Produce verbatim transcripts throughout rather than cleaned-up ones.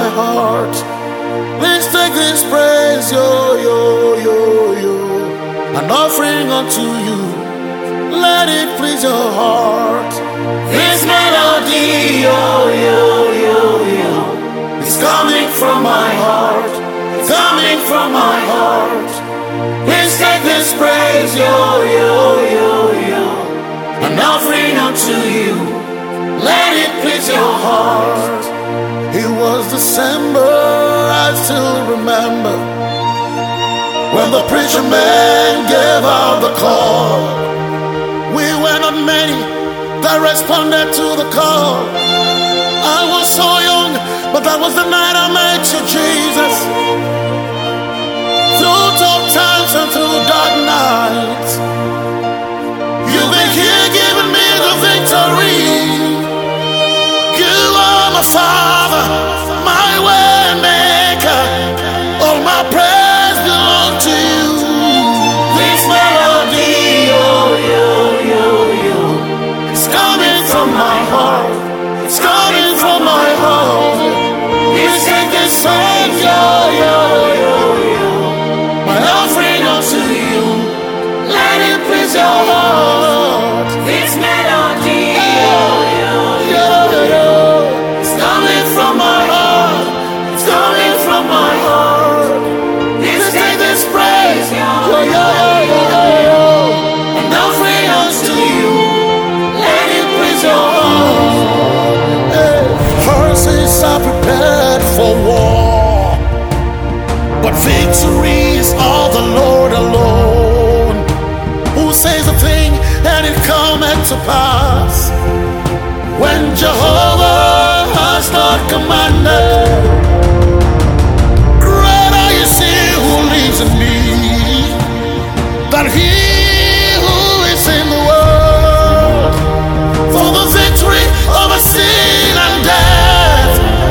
my heart. Please take this praise, yo, yo, yo, yo, an offering unto you. Let it please your heart. This melody, yo, yo, yo, yo, is coming from my heart. It's coming from my heart. Please take this praise, yo, yo, yo, yo, an offering unto you. Let it please your heart. It was December, I still remember, when the preacher man gave out the call. We were not many that responded to the call. I was so young, but that was the night I met you, Jesus. Through tough times and through dark nights, you've been here giving me the victory. You are my Father, my way maker. All my praise belongs to you. This melody, oh, yo, yo, yo, it's coming from my heart. It's coming from my heart. Please take this song, yo, yo, yo, yo, my offering unto you. Let it please your heart. This melody, yo, yo, yo, yo, it's coming from my heart. It's coming from my heart. Please take this praise, yo, yo, yo, yo, yo, an offering unto you. Let it please your heart. Hey. Forces are prepared for war, but victory is all the Lord alone. Who says a thing and it cometh to pass, when Jehovah has not commanded? Greater is he who lives in me than he who is in the world. For the victory over sin and death,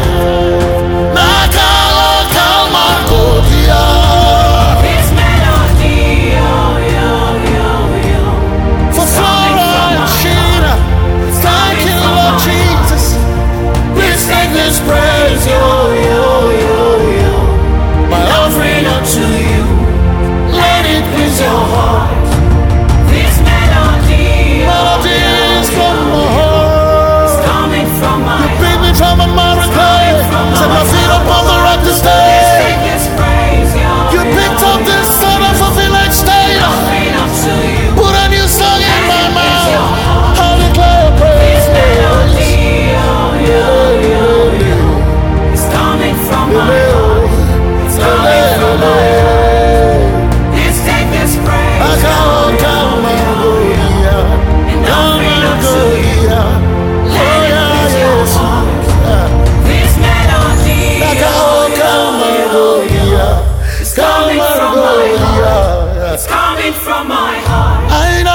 Nakala Kalmagodia. This melody, yo, yo, yo, yo, For Flora and Sheena, thank you, Lord Jesus. Please take this praise, yo, yo, yo, yo, my offering unto you. Let it please your heart. this melody, yo, Melodies from my heart. coming from my You picked me from America, set my feet up on the rock to Take stay. this praise, yo, You picked up this son of a village state, offering up to you. put a new song in my mouth. I'll declare This praise. melody, yo, yo, yo, yo, it's coming from my heart. It's coming from my heart. Let's take this praise, I can't count my glory, and offering up to you. Let it please your heart. This melody, I yo, can't count my glory, it's coming from my heart. yeah. It's coming from my heart. I know